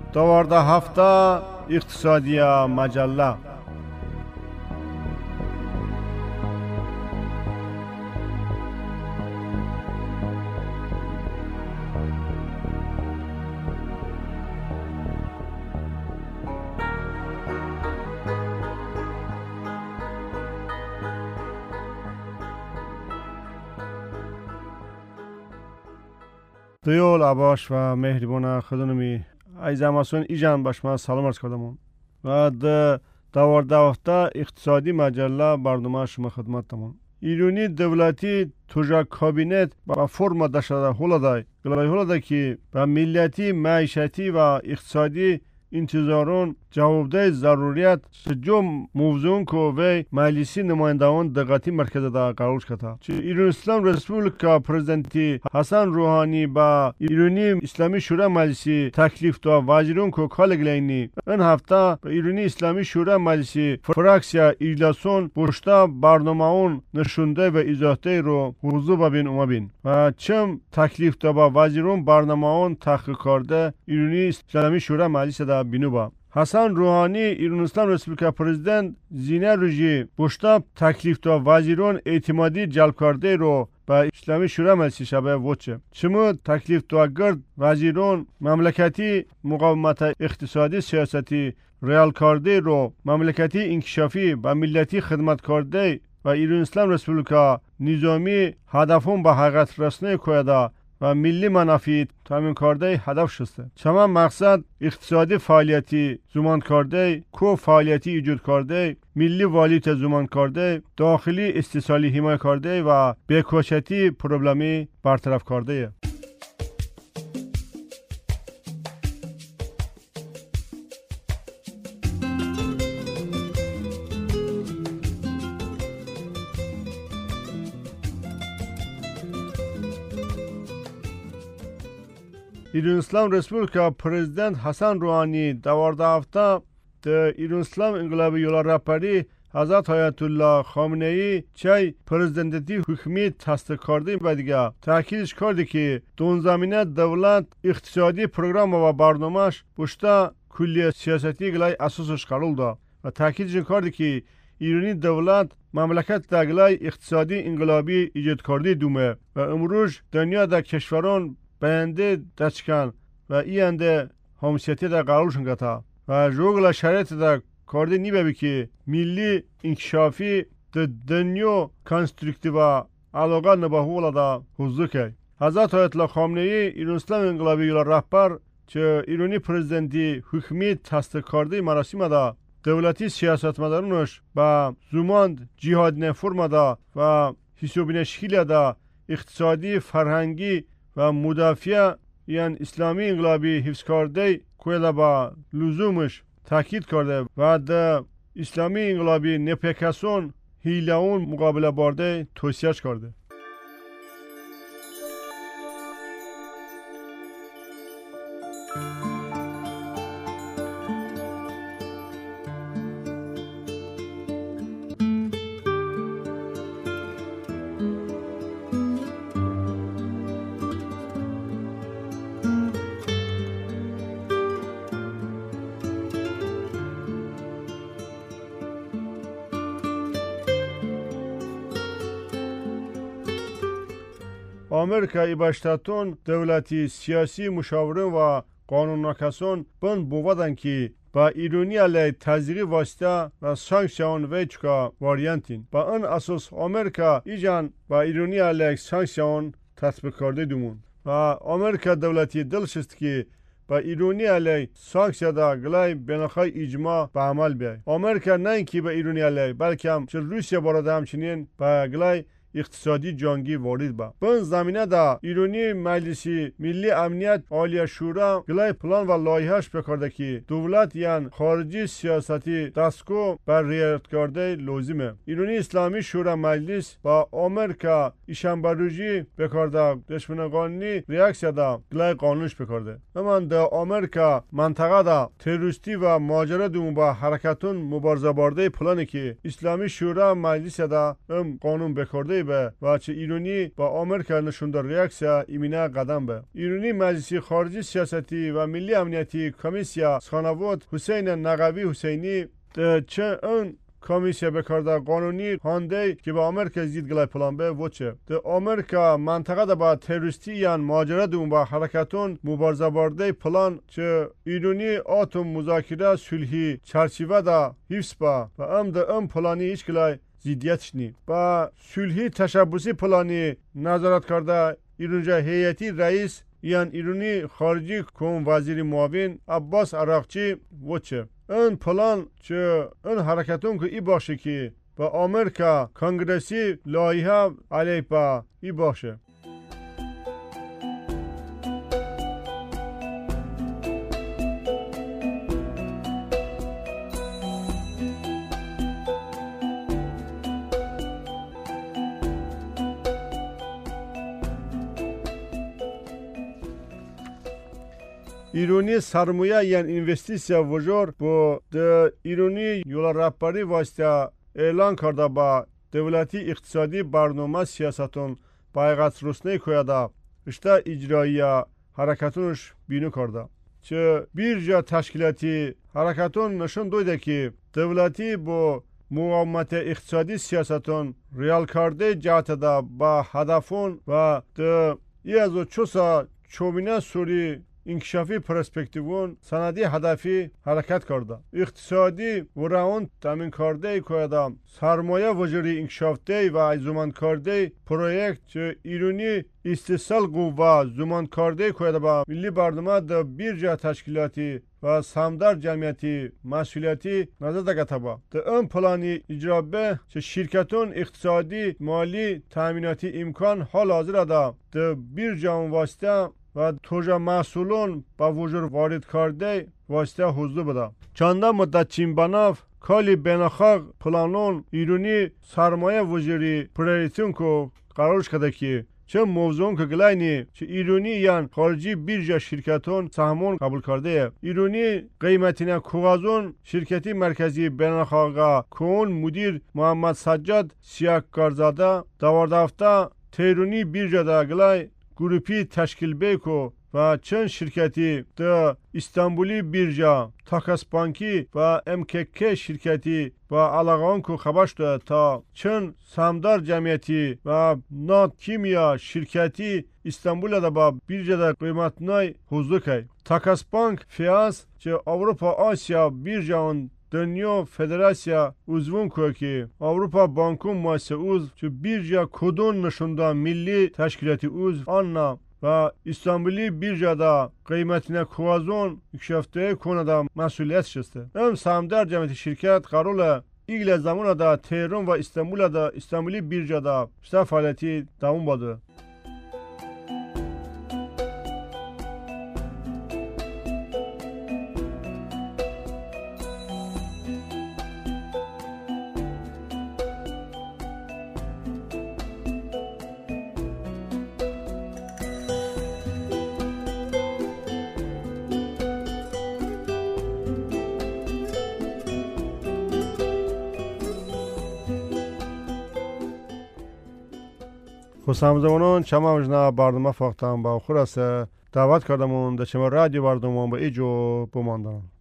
دوارده هفته اقتصادی مجله. دیول عباس و مهربان خدانمی ایزاماسون ایجان باشما سلام عرض کردم و دوارده هفته اقتصادی مجله برنامه شما خدمتتم. ایرانی دولتی توجا کابینت با فرم داشته هولدای که با ملیتی معیشتی و اقتصادی انتظارون جوابده ضروریت سجو موضوعون که وی مجلسی نمایندگان دقتی مرکز دا قرار کرده. ایران اسلام رسپوبلیکا پرزیدنتی حسن روحانی با ایرانی اسلامی شورا مجلسی تکلیف دا وزیرون که کالگلینی این هفته با ایرانی اسلامی شورا مجلسی فراکسیا ایجلاسون بوشتا برنامه‌اون نشونده و ایزاحته رو حضور ببین اومبین و چم تکلیف دا با وزیرون برنامه‌اون تحقیق کرده ایرانی اسلامی شورا مجلسی دا بینو با حسن روحانی ایران اسلام رسپوبلیکا پرزیدنت زینه روژی بوشتا تکلیف دا وزیرون اعتمادی جلب کرده رو با اسلامی شورا مجلسی شبه وچه چمو تکلیف دا گرد وزیرون مملکتی مقاومت اقتصادی سیاستی ریال کرده رو مملکتی انکشافی و ملتی خدمت کرده و ایران اسلام رسپوبلیکا نظامی هدفون به حقیقت رسانی کویده و ملی منافع تامین کرده هدف شسته. چما مقصد اقتصادی فعالیتی زمان کرده، کو فعالیتی ایجاد کرده، ملی والیوت زمان کرده، داخلی استثالی حمایت کرده و بیکوشتی پروبلمی برطرف کرده. ایران اسلام رسپوبلیکا پرزیدنت حسن روحانی دوارده هفته در ایران اسلام انقلابی یولا رهبری حضرت آیت الله خامنه ای چای پرزیدنتی حکومت تصدیق کرده و دیگه تاکیدش کرده که دون زمینه دولت اقتصادی پروگرام و برنامهش پشت کلیه سیاستی گلای اساسش قرار داد و تاکیدش کرده که ایرانی دولت مملکت در گلای اقتصادی انقلابی ایجاد کرده دومه و امروز دنیا در کشوران بینده دستکن و اینده همسیتی در قرارشون گتا و جوگل شرایط در کرده نیبه که ملی انکشافی در دنیا کنسترکتیو علاقه نباهولا دا حضور که حضرت آیت الله خامنه ای ایران اسلام انقلابی یولا رهبر چه ایرانی پرزیدنتی حکومت تصدیق کرده مراسم دا دولتی سیاستمدارانش با زمان جهاد نفرم دا و حسابین شکل دا اقتصادی فرهنگی و مدافع یعنی اسلامی انقلابی حفظ کرده کویلا با لزومش تاکید کرده و در اسلامی انقلابی نپکسون هیلاون مقابله برده توصیهش کرده. آمریکا ایباشتاتون دولتی سیاسی مشاورین و قانونناکسان بند بودن که با ایرانی علیه تزریق واسطه و سانکسیون ویچکا واریانتین با آن اساس آمریکا ایجان با ایرانی علیه سانکسیون تطبیق کرده دومون و آمریکا دولتی دلشست که با ایرانی علیه سانکسیا دا گلای بینخواه اجماع به عمل بیای. آمریکا نه اینکه با ایرانی علیه بلکه هم چه روسیه باراده همچنین با گلای اقتصادی جنگی وارد با. بن زمینه دا ایرانی مجلسی ملی امنیت عالی شورا گلای پلان و لایحه‌اش بکرده که دولت یان خارجی سیاستی دستگو بر رعایت کرده لازمه. ایرانی اسلامی شورا مجلس با آمریکا ایشنبروجی بکرده دشمن قانونی ریاکسیا دا گلای قانونش بکرده. اما دا آمریکا منطقه دا تروریستی و ماجرا دوم با حرکتون مبارزه برده پلانی که اسلامی شورا مجلس دا قانون بکرده خورده به و چه ایرانی با آمریکا نشون در ریاکسیا ایمینا قدم به ایرانی مجلسی خارجی سیاستی و ملی امنیتی کمیسیا خانواده حسین نقوی حسینی چه اون کمیسیا بکرده قانونی هانده که با آمریکا زید گلای پلان به وچه ده آمریکا منطقه ده با تروریستی یان ماجرا دوم با حرکتون مبارزه بارده پلان چه ایرانی آتوم مذاکره صلحی چرچیوه ده حفظ با و ام پلانی هیچ گلای زیدیتش نی با صلحی تشبوسی پلانی نظارت کرده ایرونجا هیئتی رئیس یان ایرانی خارجی کم وزیر معاون عباس عراقچی وچه این پلان چه این حرکتون که ای باشه که با آمریکا کنگرسی لایحه علیه با ای باشه ایرانی سرمایه یعنی اینوستیسیا وجور با ایرانی یولا رهبری واسطه اعلان کرده با دولتی اقتصادی برنامه سیاستون بایغت رسنه کویده اشته اجرایی حرکتونش بینو کرده چه بیرجا تشکیلاتی حرکتون نشون دویده که دولتی با مقاومت اقتصادی سیاستون ریال کرده جهت ده با هدفون و ای از چوسا چوبینه سوری انکشافی پرسپکتیوون سندی هدفی حرکت کرده اقتصادی و راون تامین کرده کویده سرمایه وجوری انکشافته و زمان کرده پروژه چه ایرانی استثال قوه زمان کرده کویده با ملی برنامه ده بیرجا تشکیلاتی و سامدار جمعیتی مسئولیتی نظر دگته با ده ام پلانی اجرا به چه شرکتون اقتصادی مالی تامیناتی امکان حال حاضر ده بیرجا واسطه و توجه محصولون با وجود وارد کرده واسطه حضور بده چنده مدت چین بناف کالی بینخاق پلانون ایرانی سرمایه وجوری پریتون کو قرارش کده که چه موضوعون که گلاینی چه ایرانی یان خارجی بیرجا شرکتون سهمون قبول کرده ایرانی قیمتینه کوغازون شرکتی مرکزی بینخاقا کون مدیر محمد سجاد سیاک کارزاده دواردافته تیرونی بیرجا دا گلای گروپی تشکیل بیکو و چند شرکتی ده استانبولی بیرجا تاکاس بانکی و MKK شرکتی و علاقان کو خبرش ده تا چند سامدار جمعیتی و نات کیمیا شرکتی استانبول ده با بیرجا ده قیمتنای حضور که تاکاس بانک فیاس چه اروپا آسیا بیرجاون دنیا فدراسیا عضوون که که اروپا بانکون مؤسسه عضو چه بیرجا کدون نشونده ملی تشکیلاتی عضو آننا و استانبولی بیرجا دا قیمتینه کوازون اکشافته کنه دا مسئولیت شسته ام سامدار جمعیت شرکت قرار ایگل زمان دا تهران و استانبول دا استانبولی بیرجا دا بیشتر فعالیتی دوام باده خسامزمانان چما وجنا برنامه فاختم با خلاصه دعوت کردمون در شما رادیو برنامه با ایجو بماندن